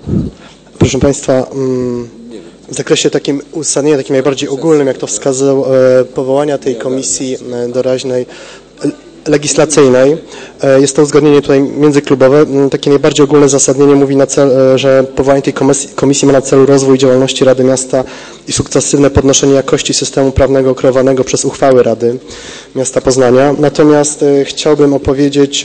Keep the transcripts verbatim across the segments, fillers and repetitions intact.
Proszę Państwa, w zakresie takim uzasadnienia, takim najbardziej ogólnym, jak to wskazał, powołania tej komisji doraźnej legislacyjnej, jest to uzgodnienie tutaj międzyklubowe. Takie najbardziej ogólne uzasadnienie mówi, na cel, że powołanie tej komisji, komisji ma na celu rozwój działalności Rady Miasta i sukcesywne podnoszenie jakości systemu prawnego kreowanego przez uchwały Rady Miasta Poznania. Natomiast chciałbym opowiedzieć,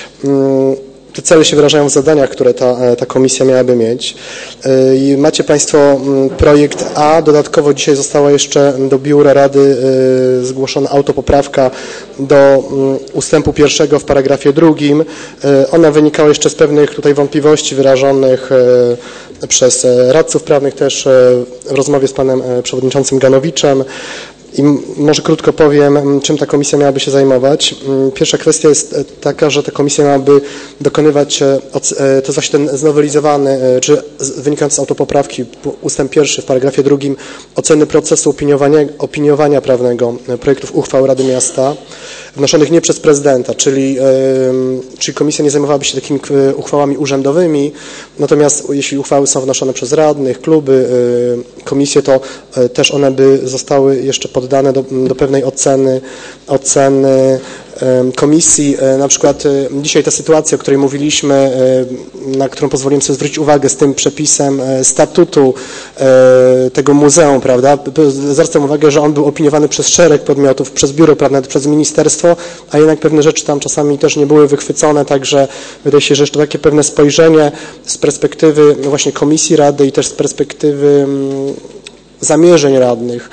te cele się wyrażają w zadaniach, które ta, ta komisja miałaby mieć. Macie Państwo projekt A, dodatkowo dzisiaj została jeszcze do biura Rady zgłoszona autopoprawka do ustępu pierwszego w paragrafie drugim. Ona wynikała jeszcze z pewnych tutaj wątpliwości wyrażonych przez radców prawnych też w rozmowie z panem przewodniczącym Ganowiczem. I może krótko powiem, czym ta komisja miałaby się zajmować. Pierwsza kwestia jest taka, że ta komisja miałaby dokonywać, to jest właśnie ten znowelizowany, czy wynikający z autopoprawki, ustęp pierwszy w paragrafie drugim, oceny procesu opiniowania, opiniowania prawnego projektów uchwał Rady Miasta, wnoszonych nie przez prezydenta, czyli, czyli komisja nie zajmowałaby się takimi uchwałami urzędowymi, natomiast jeśli uchwały są wnoszone przez radnych, kluby, komisje, to też one by zostały jeszcze poddane do, do pewnej oceny, oceny komisji. Na przykład dzisiaj ta sytuacja, o której mówiliśmy, na którą pozwoliłem sobie zwrócić uwagę z tym przepisem statutu tego muzeum, prawda? Zwracam uwagę, że on był opiniowany przez szereg podmiotów, przez biuro prawne, przez ministerstwo, a jednak pewne rzeczy tam czasami też nie były wychwycone, także wydaje się, że jeszcze takie pewne spojrzenie z perspektywy właśnie komisji Rady i też z perspektywy zamierzeń radnych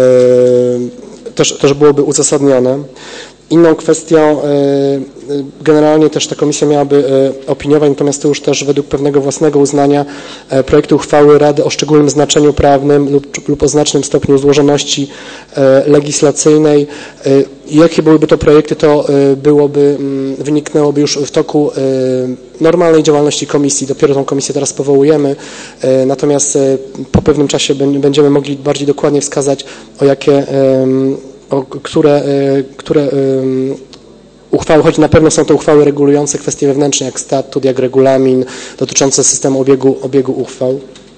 też, też byłoby uzasadnione. Inną kwestią generalnie też ta komisja miałaby opiniować, natomiast to już też według pewnego własnego uznania projektu uchwały Rady o szczególnym znaczeniu prawnym lub, lub o znacznym stopniu złożoności legislacyjnej. Jakie byłyby to projekty, to byłoby, wyniknęłoby już w toku normalnej działalności komisji. Dopiero tą komisję teraz powołujemy, natomiast po pewnym czasie będziemy mogli bardziej dokładnie wskazać, o jakie o które, które uchwały, choć na pewno są to uchwały regulujące kwestie wewnętrzne, jak statut, jak regulamin, dotyczące systemu obiegu, obiegu uchwał.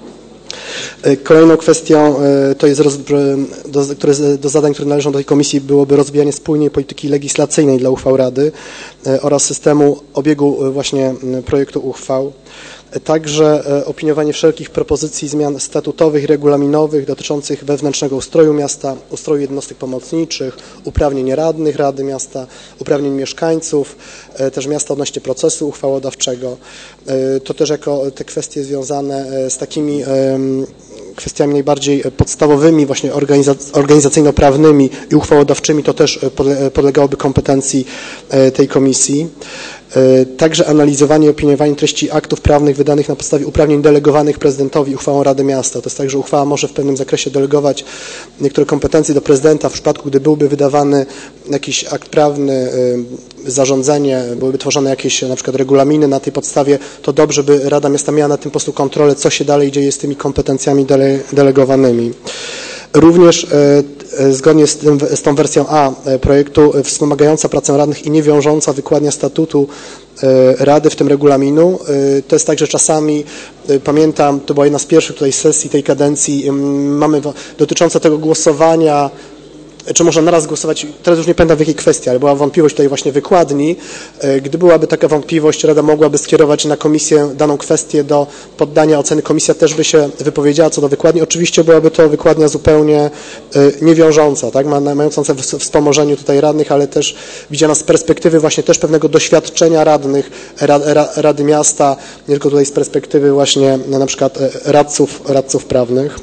Kolejną kwestią to jest, do, które, do zadań, które należą do tej komisji, byłoby rozwijanie spójnej polityki legislacyjnej dla uchwał Rady oraz systemu obiegu właśnie projektu uchwał. Także opiniowanie wszelkich propozycji zmian statutowych i regulaminowych dotyczących wewnętrznego ustroju miasta, ustroju jednostek pomocniczych, uprawnień radnych Rady Miasta, uprawnień mieszkańców, też miasta odnośnie procesu uchwałodawczego. To też jako te kwestie związane z takimi kwestiami najbardziej podstawowymi, właśnie organizacyjno-prawnymi i uchwałodawczymi, to też podlegałoby kompetencji tej komisji. Także analizowanie i opiniowanie treści aktów prawnych wydanych na podstawie uprawnień delegowanych prezydentowi uchwałą Rady Miasta. To jest tak, że uchwała może w pewnym zakresie delegować niektóre kompetencje do prezydenta w przypadku, gdy byłby wydawany jakiś akt prawny, zarządzenie, byłyby tworzone jakieś na przykład regulaminy na tej podstawie, to dobrze by Rada Miasta miała na tym po prostu kontrolę, co się dalej dzieje z tymi kompetencjami dele, delegowanymi. Również e, zgodnie z, tym, z tą wersją A projektu wspomagająca pracę radnych i nie wiążąca wykładnia statutu e, Rady, w tym regulaminu. E, to jest tak, że czasami, e, pamiętam, to była jedna z pierwszych tutaj sesji tej kadencji, e, mamy dotyczące tego głosowania, czy można naraz głosować, teraz już nie pamiętam w jakiej kwestii, ale była wątpliwość tutaj właśnie wykładni. Gdy byłaby taka wątpliwość, Rada mogłaby skierować na komisję daną kwestię do poddania oceny. Komisja też by się wypowiedziała co do wykładni. Oczywiście byłaby to wykładnia zupełnie niewiążąca, tak? Mająca wspomożeniu tutaj radnych, ale też widziana z perspektywy właśnie też pewnego doświadczenia radnych, Rady Miasta, nie tylko tutaj z perspektywy właśnie na przykład radców, radców prawnych.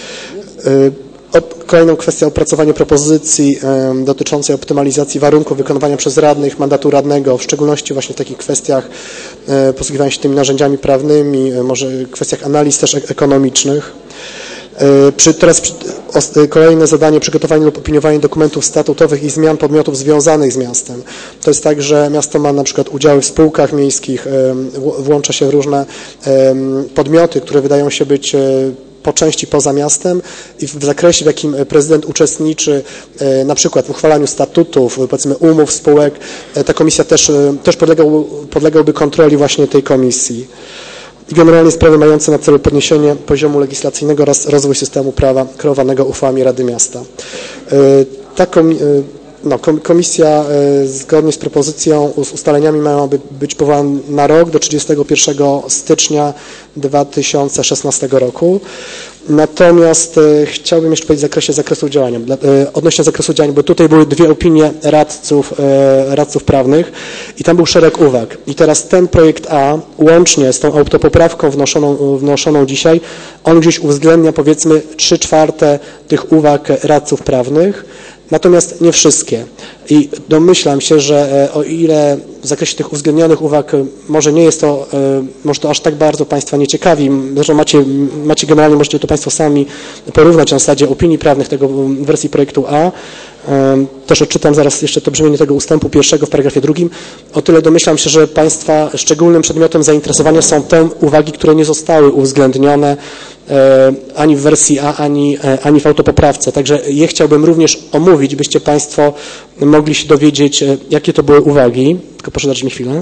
Kolejną kwestią opracowanie propozycji um, dotyczącej optymalizacji warunków wykonywania przez radnych mandatu radnego, w szczególności właśnie w takich kwestiach e, posługiwania się tymi narzędziami prawnymi, e, może kwestiach analiz też ekonomicznych. E, przy, teraz przy, o, kolejne zadanie, przygotowanie lub opiniowanie dokumentów statutowych i zmian podmiotów związanych z miastem. To jest tak, że miasto ma na przykład udziały w spółkach miejskich, e, w, włącza się w różne e, podmioty, które wydają się być e, po części poza miastem i w zakresie, w jakim prezydent uczestniczy na przykład w uchwalaniu statutów, powiedzmy umów, spółek, ta komisja też, też podlegał, podlegałby kontroli właśnie tej komisji. i generalnie sprawy mające na celu podniesienie poziomu legislacyjnego oraz rozwój systemu prawa kreowanego uchwałami Rady Miasta. Ta no, komisja zgodnie z propozycją, z ustaleniami mają być powołana na rok do trzydziestego pierwszego stycznia dwa tysiące szesnastego roku. Natomiast e, chciałbym jeszcze powiedzieć w zakresie zakresu działania, e, odnośnie zakresu działania, bo tutaj były dwie opinie radców, e, radców prawnych i tam był szereg uwag. I teraz ten projekt A, łącznie z tą autopoprawką wnoszoną, wnoszoną dzisiaj, on gdzieś uwzględnia powiedzmy trzy czwarte tych uwag radców prawnych, natomiast nie wszystkie. I domyślam się, że o ile w zakresie tych uwzględnionych uwag może nie jest to, może to aż tak bardzo Państwa nie ciekawi, zresztą macie, macie generalnie, możecie to Państwo sami porównać na zasadzie opinii prawnych tego w wersji projektu A. Też odczytam zaraz jeszcze to brzmienie tego ustępu pierwszego w paragrafie drugim. O tyle domyślam się, że Państwa szczególnym przedmiotem zainteresowania są te uwagi, które nie zostały uwzględnione ani w wersji A, ani, ani w autopoprawce. Także je chciałbym również omówić, byście Państwo mogli się dowiedzieć, jakie to były uwagi. Tylko proszę dać mi chwilę.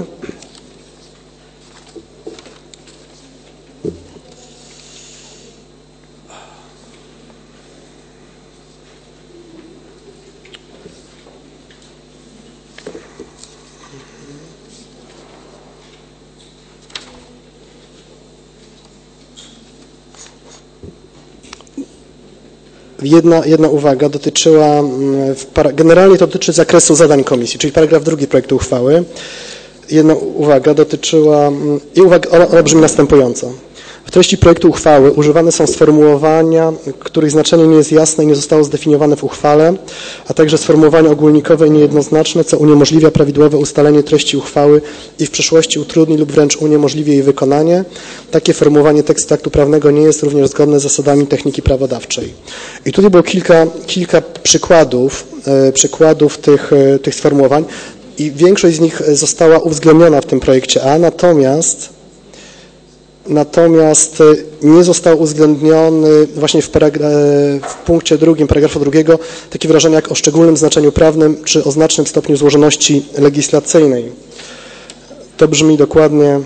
Jedna, jedna uwaga dotyczyła, generalnie to dotyczy zakresu zadań komisji, czyli paragraf drugi projektu uchwały. Jedna uwaga dotyczyła, i uwaga, ona, ona brzmi następująco. W treści projektu uchwały używane są sformułowania, których znaczenie nie jest jasne i nie zostało zdefiniowane w uchwale, a także sformułowania ogólnikowe i niejednoznaczne, co uniemożliwia prawidłowe ustalenie treści uchwały i w przyszłości utrudni lub wręcz uniemożliwi jej wykonanie. Takie formułowanie tekstu aktu prawnego nie jest również zgodne z zasadami techniki prawodawczej. I tutaj było kilka, kilka przykładów, e, przykładów tych, e, tych sformułowań i większość z nich została uwzględniona w tym projekcie A, natomiast Natomiast nie został uwzględniony właśnie w, w punkcie drugim, paragrafu drugiego, takie wyrażenia jak o szczególnym znaczeniu prawnym czy o znacznym stopniu złożoności legislacyjnej. To brzmi dokładnie.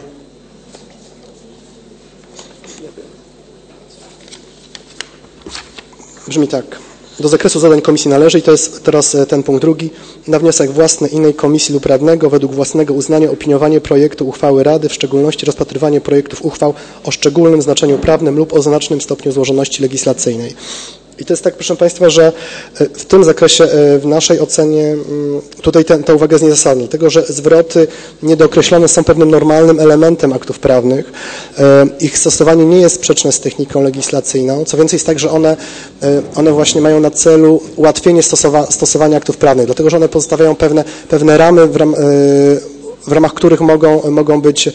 Brzmi tak. Do zakresu zadań komisji należy, i to jest teraz ten punkt drugi, na wniosek własny innej komisji lub radnego według własnego uznania opiniowanie projektu uchwały Rady, w szczególności rozpatrywanie projektów uchwał o szczególnym znaczeniu prawnym lub o znacznym stopniu złożoności legislacyjnej. I to jest tak, proszę Państwa, że w tym zakresie w naszej ocenie tutaj ten, ta uwaga jest niezasadna, dlatego że zwroty niedookreślone są pewnym normalnym elementem aktów prawnych. Ich stosowanie nie jest sprzeczne z techniką legislacyjną. Co więcej jest tak, że one, one właśnie mają na celu ułatwienie stosowa stosowania aktów prawnych, dlatego że one pozostawiają pewne, pewne ramy, w, ram, w ramach których mogą, mogą być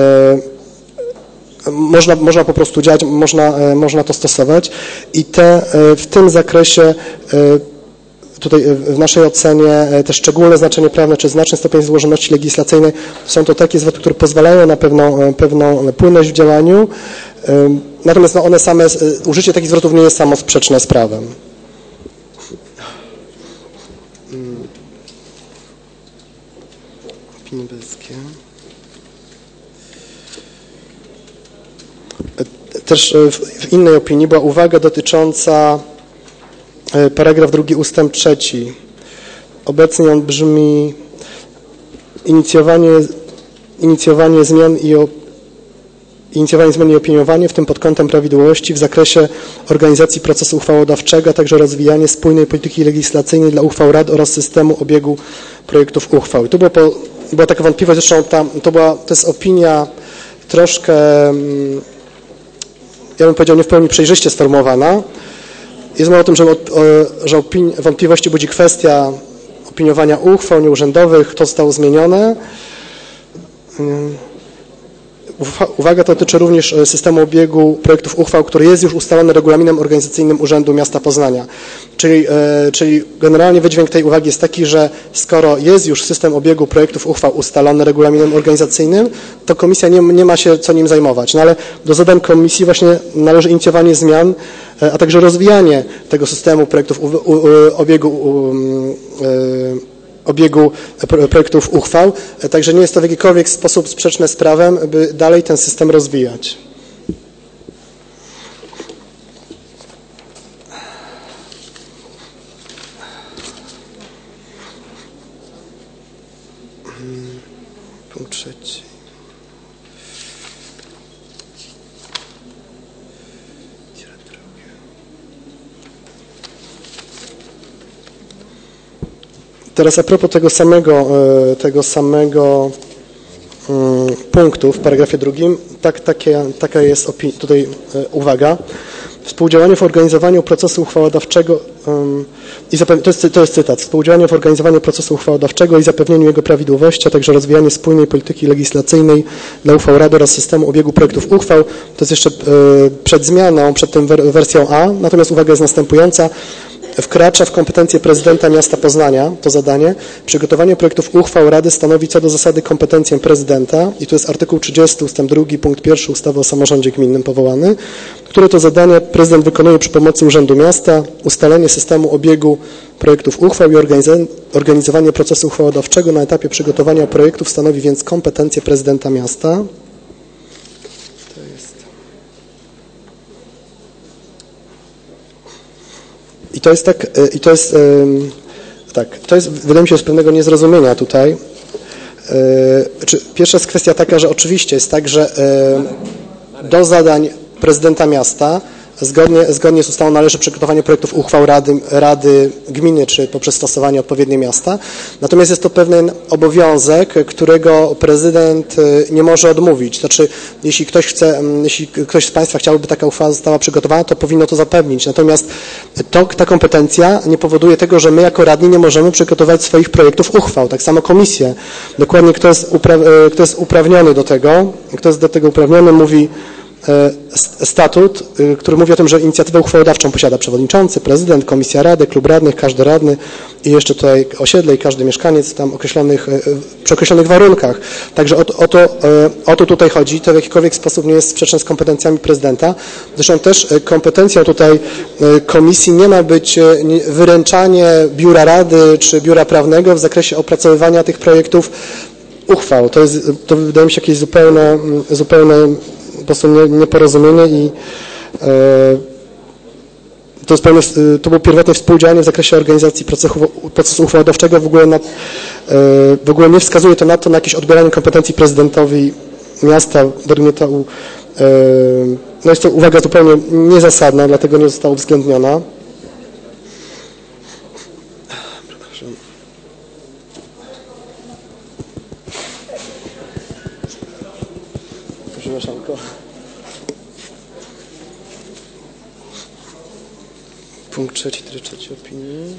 Można, można po prostu działać, można, można to stosować i te, w tym zakresie tutaj w naszej ocenie te szczególne znaczenie prawne czy znaczny stopień złożoności legislacyjnej są to takie zwroty, które pozwalają na pewną, pewną płynność w działaniu, natomiast no one same, użycie takich zwrotów nie jest samo sprzeczne z prawem. Opinie belskie. Też w innej opinii była uwaga dotycząca paragraf drugi ustęp trzeci. Obecnie on brzmi inicjowanie, inicjowanie zmian i o, inicjowanie zmian i opiniowanie, w tym pod kątem prawidłowości w zakresie organizacji procesu uchwałodawczego, a także rozwijanie spójnej polityki legislacyjnej dla uchwał Rady oraz systemu obiegu projektów uchwał. I tu była, po, była taka wątpliwość, zresztą tam, to, była, to jest opinia troszkę, ja bym powiedział, nie w pełni przejrzyście sformułowana. Jest mowa o tym, że, że wątpliwości budzi kwestia opiniowania uchwał nieurzędowych, to zostało zmienione. Uwaga, to dotyczy również systemu obiegu projektów uchwał, który jest już ustalony regulaminem organizacyjnym Urzędu Miasta Poznania. Czyli, czyli generalnie wydźwięk tej uwagi jest taki, że skoro jest już system obiegu projektów uchwał ustalony regulaminem organizacyjnym, to komisja nie, nie ma się co nim zajmować. No ale do zadań komisji właśnie należy inicjowanie zmian, a także rozwijanie tego systemu projektów u, u, u, obiegu u, obiegu projektów uchwał, także nie jest to w jakikolwiek sposób sprzeczne z prawem, by dalej ten system rozwijać. Punkt trzeci. Teraz a propos tego samego, tego samego um, punktu w paragrafie drugim, tak, takie, taka jest tutaj uwaga. Współdziałanie w organizowaniu procesu uchwałodawczego um, i to jest, to jest cytat, współdziałanie w organizowaniu procesu uchwałodawczego i zapewnieniu jego prawidłowości, a także rozwijanie spójnej polityki legislacyjnej dla uchwał Rady oraz systemu obiegu projektów uchwał. To jest jeszcze y, przed zmianą, przed tą wersją A, natomiast uwaga jest następująca. Wkracza w kompetencje prezydenta miasta Poznania, to zadanie. Przygotowanie projektów uchwał Rady stanowi co do zasady kompetencję prezydenta i tu jest artykuł trzydziesty ustęp drugi punkt pierwszy ustawy o samorządzie gminnym powołany, które to zadanie prezydent wykonuje przy pomocy Urzędu Miasta, ustalenie systemu obiegu projektów uchwał i organizowanie procesu uchwałodawczego na etapie przygotowania projektów stanowi więc kompetencję prezydenta miasta. I to jest tak, i to jest, tak, to jest, wydaje mi się, z pewnego niezrozumienia tutaj. Pierwsza jest kwestia taka, że oczywiście jest tak, że do zadań prezydenta miasta Zgodnie, zgodnie z ustawą należy przygotowanie projektów uchwał Rady, Rady Gminy, czy poprzez stosowanie odpowiednie miasta. Natomiast jest to pewien obowiązek, którego prezydent nie może odmówić. Znaczy, jeśli ktoś chce, jeśli ktoś z Państwa chciałby, taka uchwała została przygotowana, to powinno to zapewnić. Natomiast to, ta kompetencja nie powoduje tego, że my jako radni nie możemy przygotować swoich projektów uchwał. Tak samo komisje. Dokładnie kto jest, upra kto jest uprawniony do tego, kto jest do tego uprawniony, mówi statut, który mówi o tym, że inicjatywę uchwałodawczą posiada przewodniczący, prezydent, komisja rady, klub radnych, każdy radny i jeszcze tutaj osiedle i każdy mieszkaniec tam określonych, przy określonych warunkach. Także o, o, to, o to tutaj chodzi. To w jakikolwiek sposób nie jest sprzeczne z kompetencjami prezydenta. Zresztą też kompetencją tutaj komisji nie ma być wyręczanie biura rady czy biura prawnego w zakresie opracowywania tych projektów uchwał. To jest, to wydaje mi się jakieś zupełne, zupełne po prostu nieporozumienie i e, to, jest pewne, to było pierwotne współdziałanie w zakresie organizacji procesu, procesu uchwałodawczego. W ogóle, na, e, w ogóle nie wskazuje to na to, na jakieś odbieranie kompetencji prezydentowi miasta. Według mnie to, e, no jest to uwaga zupełnie niezasadna, dlatego nie została uwzględniona. Punkt trzeci, trzeci opinii.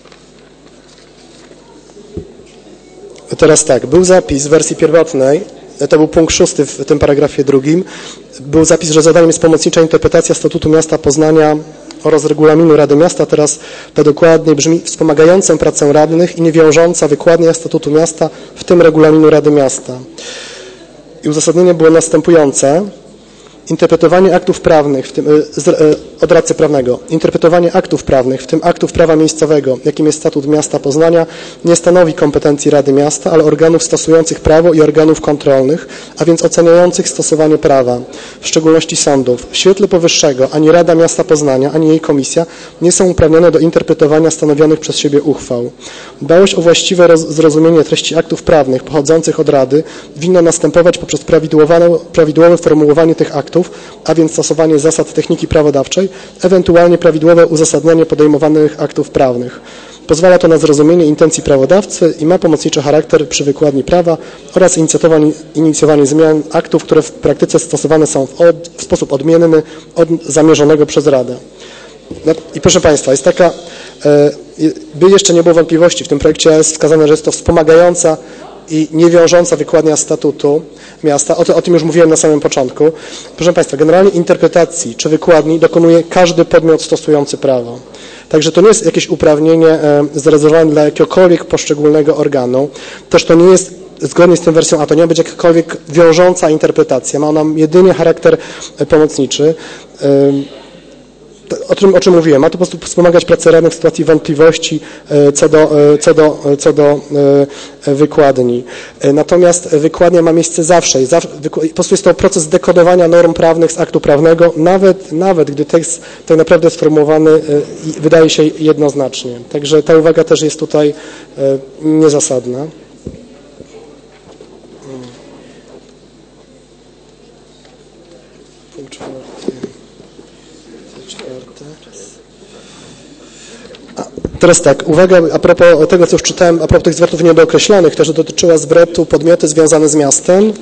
Teraz tak, był zapis w wersji pierwotnej, to był punkt szósty w tym paragrafie drugim, był zapis, że zadaniem jest pomocnicza interpretacja statutu miasta Poznania oraz regulaminu Rady Miasta. Teraz to dokładnie brzmi: wspomagającą pracę radnych i niewiążąca wykładnia statutu miasta, w tym regulaminu Rady Miasta. I uzasadnienie było następujące. Interpretowanie aktów prawnych, w tym, od radcy prawnego, interpretowanie aktów prawnych, w tym aktów prawa miejscowego, jakim jest statut miasta Poznania, nie stanowi kompetencji Rady Miasta, ale organów stosujących prawo i organów kontrolnych, a więc oceniających stosowanie prawa, w szczególności sądów. W świetle powyższego ani Rada Miasta Poznania, ani jej komisja nie są uprawnione do interpretowania stanowionych przez siebie uchwał. Dbałość o właściwe zrozumienie treści aktów prawnych pochodzących od Rady winna następować poprzez prawidłowe, prawidłowe formułowanie tych aktów, a więc stosowanie zasad techniki prawodawczej, ewentualnie prawidłowe uzasadnianie podejmowanych aktów prawnych. Pozwala to na zrozumienie intencji prawodawcy i ma pomocniczy charakter przy wykładni prawa oraz inicjowanie zmian aktów, które w praktyce stosowane są w, od, w sposób odmienny od zamierzonego przez Radę. No i proszę Państwa, jest taka, by jeszcze nie było wątpliwości, w tym projekcie jest wskazane, że jest to wspomagająca i niewiążąca wykładnia statutu miasta. O, to, o tym już mówiłem na samym początku. Proszę Państwa, generalnie interpretacji czy wykładni dokonuje każdy podmiot stosujący prawo. Także to nie jest jakieś uprawnienie e, zarezerwowane dla jakiegokolwiek poszczególnego organu. Też to nie jest, zgodnie z tą wersją A, to nie ma być jakakolwiek wiążąca interpretacja. Ma ona jedynie charakter pomocniczy. E, o czym, o czym mówiłem, ma to po prostu wspomagać pracę radnych w sytuacji wątpliwości co do, co do, co do wykładni. Natomiast wykładnia ma miejsce zawsze. Po prostu jest to proces dekodowania norm prawnych z aktu prawnego, nawet, nawet gdy tekst tak naprawdę sformułowany wydaje się jednoznacznie. Także ta uwaga też jest tutaj niezasadna. Punkt czwarty. czwarty. A, teraz tak, uwaga a propos tego, co już czytałem, a propos tych zwrotów niedookreślonych, też dotyczyła zwrotu podmioty związane z miastem.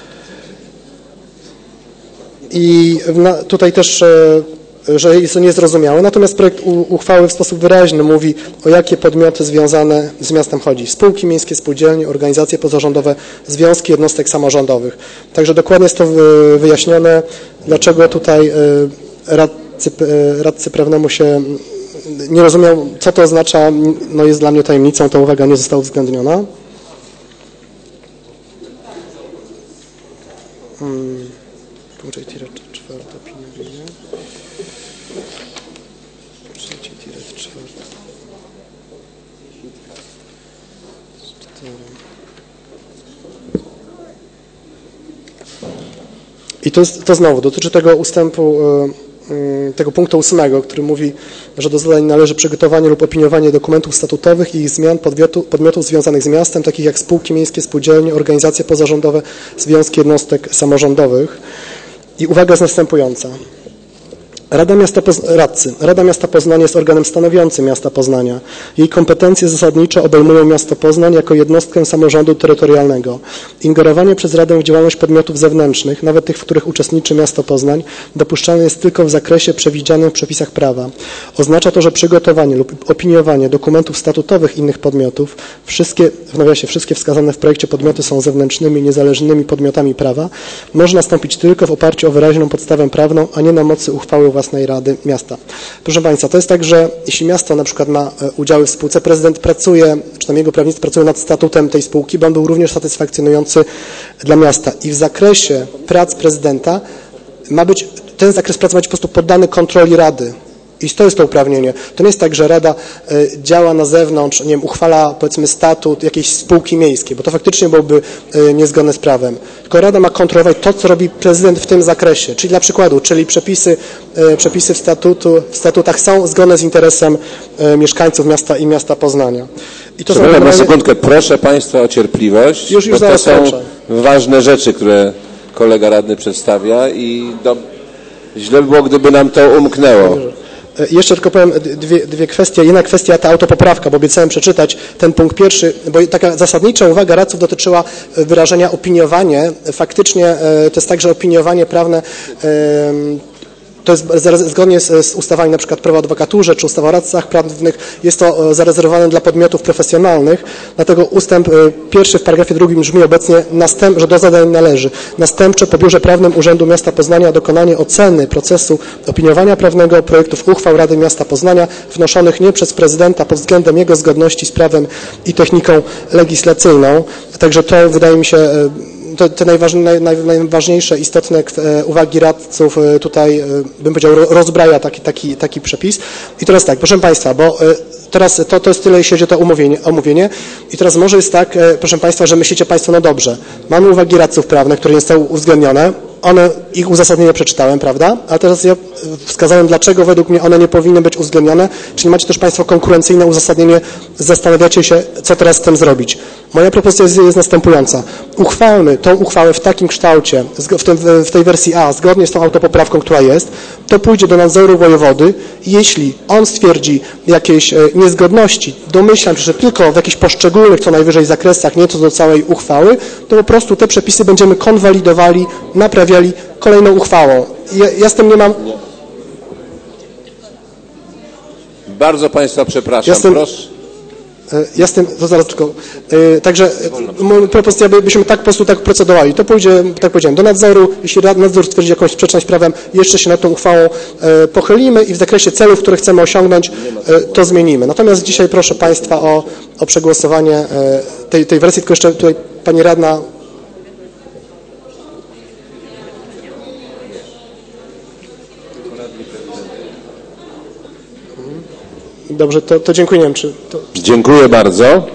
I na, tutaj też, że jest to niezrozumiałe, natomiast projekt uchwały w sposób wyraźny mówi, o jakie podmioty związane z miastem chodzi. Spółki miejskie, spółdzielnie, organizacje pozarządowe, związki jednostek samorządowych. Także dokładnie jest to wyjaśnione, dlaczego tutaj radcy, radcy prawnemu się nie rozumiał, co to oznacza, no jest dla mnie tajemnicą, ta uwaga nie została uwzględniona. Hmm. Punkt czwarty, opinia. Trzeci tiret czwarty. Cztery. I to, jest, to znowu dotyczy tego ustępu, tego punktu ósmego, który mówi, że do zadań należy przygotowanie lub opiniowanie dokumentów statutowych i ich zmian podmiotu, podmiotów związanych z miastem, takich jak spółki miejskie, spółdzielnie, organizacje pozarządowe, związki jednostek samorządowych. I uwaga jest następująca. Rada Miasta Poz... Radcy. Rada Miasta Poznania jest organem stanowiącym Miasta Poznania. Jej kompetencje zasadnicze obejmują Miasto Poznań jako jednostkę samorządu terytorialnego. Ingerowanie przez Radę w działalność podmiotów zewnętrznych, nawet tych, w których uczestniczy Miasto Poznań, dopuszczalne jest tylko w zakresie przewidzianym w przepisach prawa. Oznacza to, że przygotowanie lub opiniowanie dokumentów statutowych innych podmiotów, wszystkie, w nawiasie, wszystkie wskazane w projekcie podmioty są zewnętrznymi, niezależnymi podmiotami prawa, może nastąpić tylko w oparciu o wyraźną podstawę prawną, a nie na mocy uchwały własnej Rady Miasta. Proszę Państwa, to jest tak, że jeśli miasto na przykład ma udziały w spółce, prezydent pracuje, czy tam jego prawnicy pracują nad statutem tej spółki, bo on był również satysfakcjonujący dla miasta. I w zakresie prac prezydenta ma być, ten zakres pracy ma być po prostu poddany kontroli Rady. I to jest to uprawnienie. To nie jest tak, że Rada y, działa na zewnątrz, nie wiem, uchwala powiedzmy statut jakiejś spółki miejskiej, bo to faktycznie byłoby y, niezgodne z prawem. Tylko Rada ma kontrolować to, co robi prezydent w tym zakresie. Czyli dla przykładu, czyli przepisy, y, przepisy w, statutu, w statutach są zgodne z interesem y, mieszkańców miasta i miasta Poznania. I to Przepraszam są na sekundkę, proszę Państwa o cierpliwość, już, już bo to są kończę. ważne rzeczy, które kolega radny przedstawia i do... źle by było, gdyby nam to umknęło. Jeszcze tylko powiem dwie, dwie kwestie. Jedna kwestia ta autopoprawka, bo obiecałem przeczytać ten punkt pierwszy, bo taka zasadnicza uwaga radców dotyczyła wyrażenia opiniowanie. Faktycznie to jest tak, że opiniowanie prawne to jest zgodnie z, z ustawami na przykład prawa o adwokaturze czy ustawa o radcach prawnych, jest to zarezerwowane dla podmiotów profesjonalnych, dlatego ustęp pierwszy w paragrafie drugim brzmi obecnie, następ, że do zadań należy następcze po biurze prawnym Urzędu Miasta Poznania dokonanie oceny procesu opiniowania prawnego projektów uchwał Rady Miasta Poznania wnoszonych nie przez prezydenta pod względem jego zgodności z prawem i techniką legislacyjną. Także to wydaje mi się To, te najważniejsze, naj, najważniejsze, istotne uwagi radców tutaj, bym powiedział, rozbraja taki, taki, taki przepis. I teraz tak, proszę Państwa, bo teraz to, to jest tyle, jeśli chodzi o to omówienie, omówienie. I teraz może jest tak, proszę Państwa, że myślicie Państwo, no dobrze, mamy uwagi radców prawnych, które nie zostały uwzględnione, one, ich uzasadnienie przeczytałem, prawda? A teraz ja wskazałem, dlaczego według mnie one nie powinny być uwzględnione, czyli macie też Państwo konkurencyjne uzasadnienie, zastanawiacie się, co teraz z tym zrobić. Moja propozycja jest, jest następująca. Uchwalmy tą uchwałę w takim kształcie, w, tym, w tej wersji A, zgodnie z tą autopoprawką, która jest, to pójdzie do nadzoru wojewody i jeśli on stwierdzi jakieś niezgodności, domyślam się, że tylko w jakichś poszczególnych, co najwyżej zakresach, nie co do całej uchwały, to po prostu te przepisy będziemy konwalidowali, naprawiali kolejną uchwałą. Ja, ja z tym nie mam... Bardzo Państwa przepraszam, ja z tym, proszę. Ja z tym, to zaraz tylko, yy, także moja propozycja, byśmy tak po prostu tak procedowali. To pójdzie, tak powiedziałem, do nadzoru, jeśli nadzór stwierdzi jakąś sprzeczność z prawem, jeszcze się nad tą uchwałą yy, pochylimy i w zakresie celów, które chcemy osiągnąć, yy, to zmienimy. Natomiast dzisiaj proszę Państwa o, o przegłosowanie yy, tej, tej wersji, tylko jeszcze tutaj Pani Radna. Dobrze, to, to dziękuję. Nie wiem, czy to... Dziękuję bardzo.